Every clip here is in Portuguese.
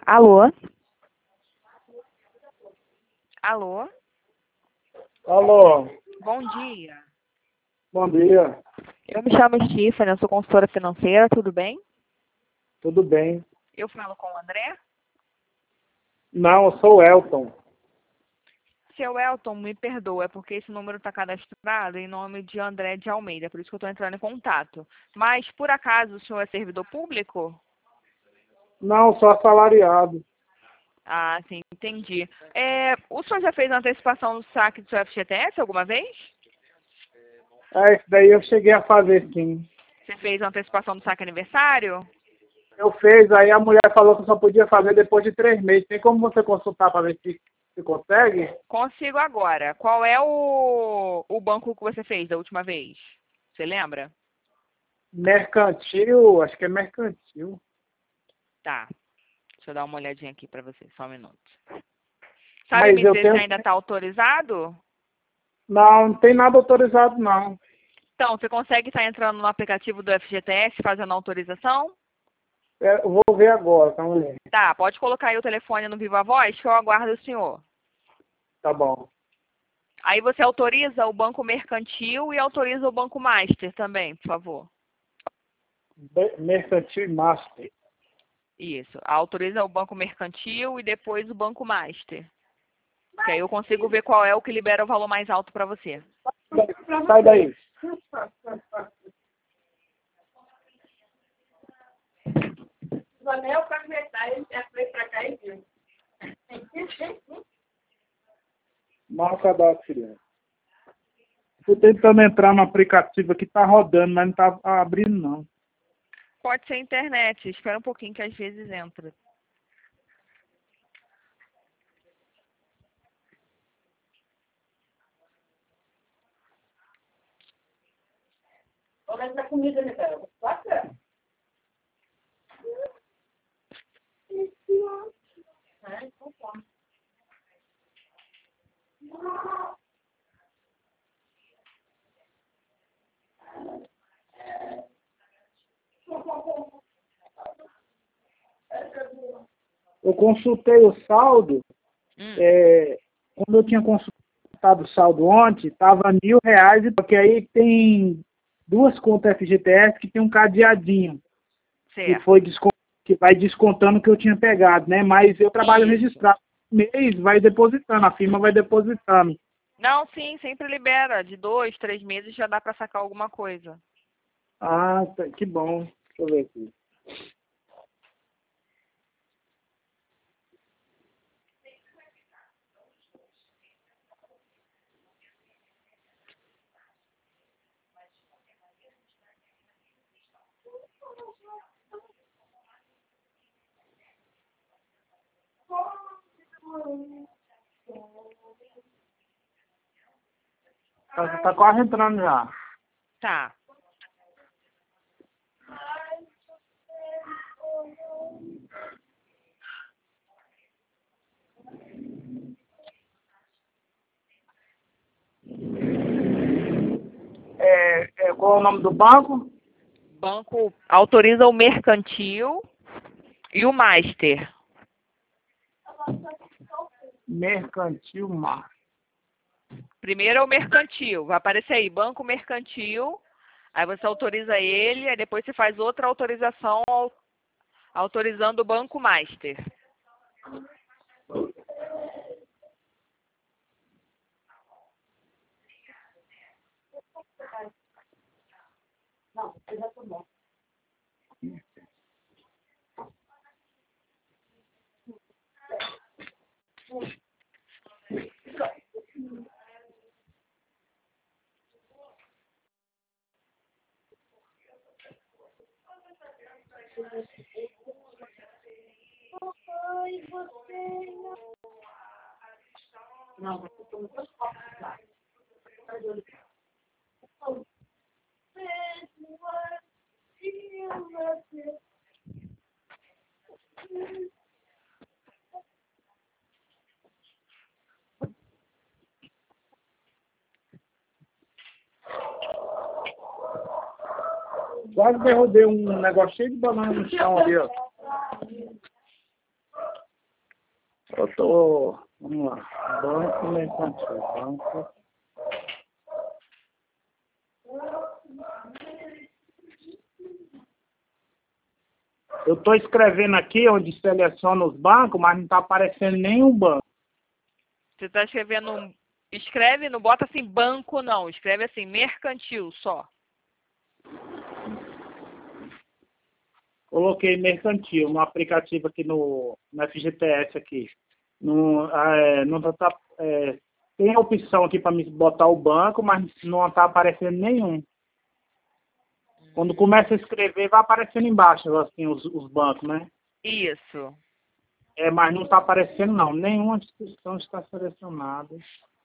Alô? Alô? Alô, Bom dia. bom dia, Eu me chamo Stephanie, eu sou consultora financeira, tudo bem? tudo bem? Eu falo com o André? Não, eu sou o Elton. Seu Elton, me perdoa, é porque esse número está cadastrado em nome de André de Almeida, por isso que eu estou entrando em contato. Mas, por acaso, o senhor é servidor público? Não, sou assalariado. Ah, sim, entendi. O senhor já fez a antecipação do saque do seu FGTS alguma vez? Isso daí eu cheguei a fazer sim. Você fez a antecipação do saque aniversário? Eu fiz, aí a mulher falou que eu só podia fazer depois de 3 meses. Tem como você consultar para ver se consegue? Consigo agora. Qual é o banco que você fez da última vez? Você lembra? Mercantil, acho que é mercantil. Tá. Deixa eu dar uma olhadinha aqui pra você, só um minuto. Sabe Mas me eu dizer se tenho. ainda tá autorizado? Não, não tem nada autorizado não. Então, você consegue estar entrando no aplicativo do FGTS fazendo a autorização? Eu vou ver agora, tá, mulher? Tá, pode colocar aí o telefone no Viva Voz que eu aguardo o senhor. Tá bom. Aí você autoriza o Banco Mercantil e autoriza o Banco Master também, por favor. Mercantil e Master. Isso. Autoriza o Banco Mercantil e depois o Banco Master. Que aí eu consigo ver qual é o que libera o valor mais alto para você. Sai daí. Anel para começar, ele já foi para cá e viu. Marca da criança. Tô tentando entrar no aplicativo aqui, tá rodando, mas não tá abrindo não. Pode ser internet. Espera um pouquinho que às vezes entra. Olha essa comida, né, cara? Bacana. Então tá. Eu consultei o saldo, quando eu tinha consultado o saldo ontem, estava R$ 1.000, porque aí tem duas contas FGTS que tem um cadeadinho, que Certo. foi que vai descontando o que eu tinha pegado, né? Mas eu trabalho Isso. registrado. Mês vai depositando, a firma vai depositando. Não, sim, sempre libera. De 2, 3 meses já dá para sacar alguma coisa. Ah, que bom. Deixa eu ver aqui. Tá quase entrando já. Tá. Qual é o nome do banco? Banco autoriza o mercantil e o master. Mercantil Mar. Primeiro é o mercantil. Vai aparecer aí, banco mercantil. Aí você autoriza ele, aí depois você faz outra autorização autorizando o banco master. Não, eu já tô bom. Não, você começou a falar. Quase derrubei um negócio cheio de banana no chão ali, ó. Eu tô... Vamos lá. Banco mercantil. Banco. Eu tô escrevendo aqui onde seleciona os bancos, mas não tá aparecendo nenhum banco. Você está escrevendo... Escreve, não bota assim banco, não. Escreve assim, mercantil só. Coloquei mercantil no aplicativo aqui no FGTS aqui. Tem a opção aqui para me botar o banco, mas não está aparecendo nenhum. Quando começa a escrever, vai aparecendo embaixo assim, os bancos, né? Isso. Mas não está aparecendo não. Nenhuma instituição está selecionada.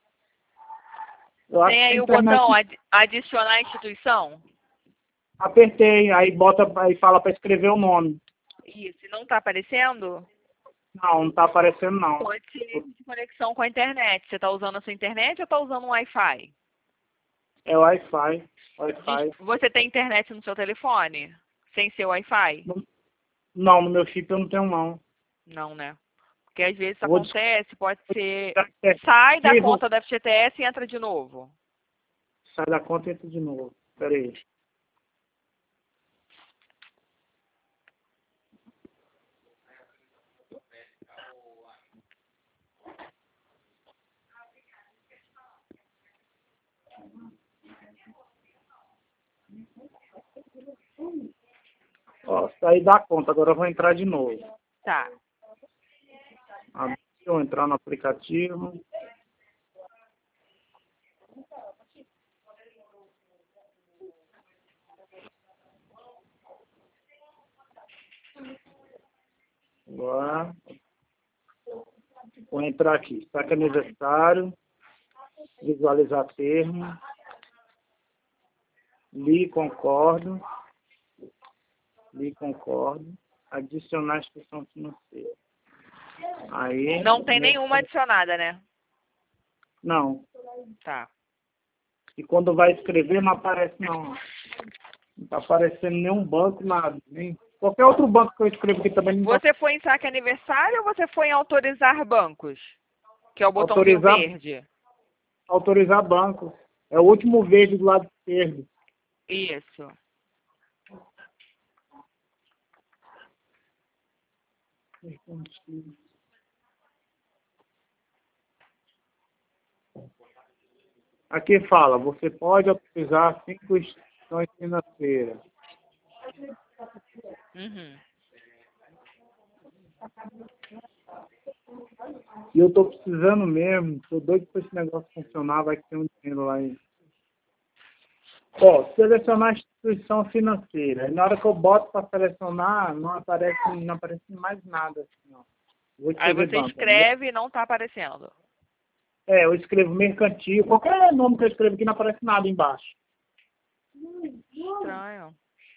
Tem aí o botão adicionar instituição? Apertei, aí fala para escrever o nome. Isso, e não está aparecendo? Não está aparecendo não. Pode ser de conexão com a internet. Você está usando a sua internet ou está usando um Wi-Fi? É Wi-Fi. Você tem internet no seu telefone? Sem ser Wi-Fi? Não, no meu chip eu não tenho não. Não, né? Porque às vezes isso acontece, pode ser... É, Sai da conta da FGTS e entra de novo. Sai da conta e entra de novo. Espera aí. Ó, saí da conta, agora eu vou entrar de novo. Tá. Deixa eu entrar no aplicativo. Agora, vou entrar aqui. Saque aniversário, visualizar termo, li concordo, adicionar instituição financeira. Aí, Não tem nenhuma adicionada, né? Não. Tá. E quando vai escrever, não aparece não. Não está aparecendo nenhum banco, nada. Nem qualquer outro banco que eu escrevo aqui também não tá. Você foi em saque aniversário ou você foi em autorizar bancos? Que é o botãozinho verde. Autorizar banco. É o último verde do lado esquerdo. Isso. Aqui fala, você pode autorizar 5 instituições financeiras. Uhum. E eu tô precisando mesmo, tô doido para esse negócio funcionar, vai ter um dinheiro lá aí. Ó, selecionar instituição financeira. E na hora que eu boto para selecionar, não aparece mais nada assim, ó. Aí você escreve e não está aparecendo. Eu escrevo mercantil, qualquer nome que eu escrevo aqui não aparece nada embaixo. Estranho.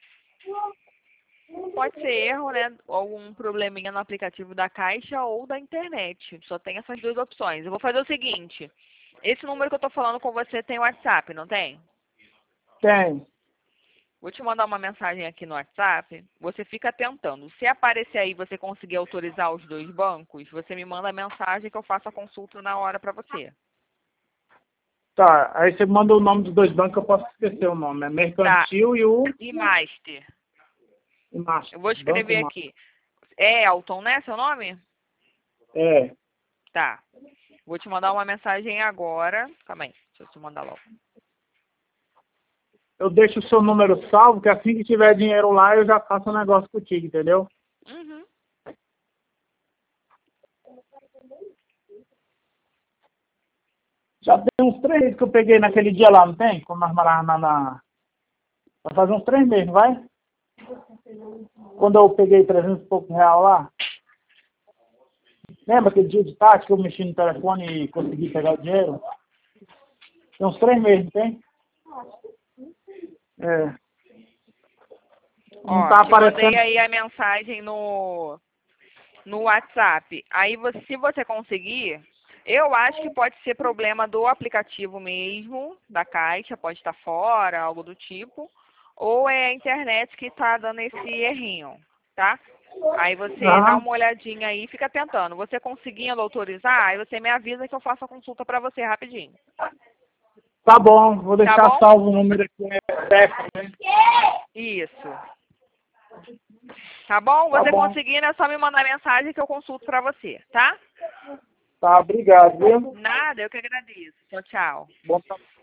Pode ser erro, né? Algum probleminha no aplicativo da Caixa ou da internet. Só tem essas duas opções. Eu vou fazer o seguinte. Esse número que eu tô falando com você tem WhatsApp, não tem? Tem. Vou te mandar uma mensagem aqui no WhatsApp. Você fica tentando. Se aparecer aí você conseguir autorizar os dois bancos, você me manda a mensagem que eu faço a consulta na hora para você. Tá, aí você manda o nome dos dois bancos, eu posso esquecer o nome. É Mercantil e o... E Master. E Master. Eu vou escrever aqui. É Elton, né, seu nome? É. Tá. Vou te mandar uma mensagem agora. Calma aí, deixa eu te mandar logo. Eu deixo o seu número salvo, que assim que tiver dinheiro lá, eu já faço um negócio contigo, entendeu? Uhum. Já tem uns 3 meses que eu peguei naquele dia lá, não tem? Como nós morávamos vai fazer uns 3 meses, não vai? Quando eu peguei 300 e pouco real lá. Lembra aquele dia de tarde que eu mexi no telefone e consegui pegar o dinheiro? Tem uns 3 meses, não tem? Não tá aparecendo. Mandei aí a mensagem no WhatsApp. Aí, se você conseguir, eu acho que pode ser problema do aplicativo mesmo, da Caixa, pode estar fora, algo do tipo. Ou é a internet que está dando esse errinho, tá? Aí você dá uma olhadinha aí e fica tentando. Você conseguindo autorizar, aí você me avisa que eu faço a consulta para você rapidinho. Tá bom, vou deixar Tá bom? salvo o número aqui, né? Isso. Tá bom? Tá Você bom. conseguindo, é só me mandar mensagem que eu consulto para você, tá? Tá, obrigado, viu? Nada, eu que agradeço. Tchau, tchau. Bom trabalho.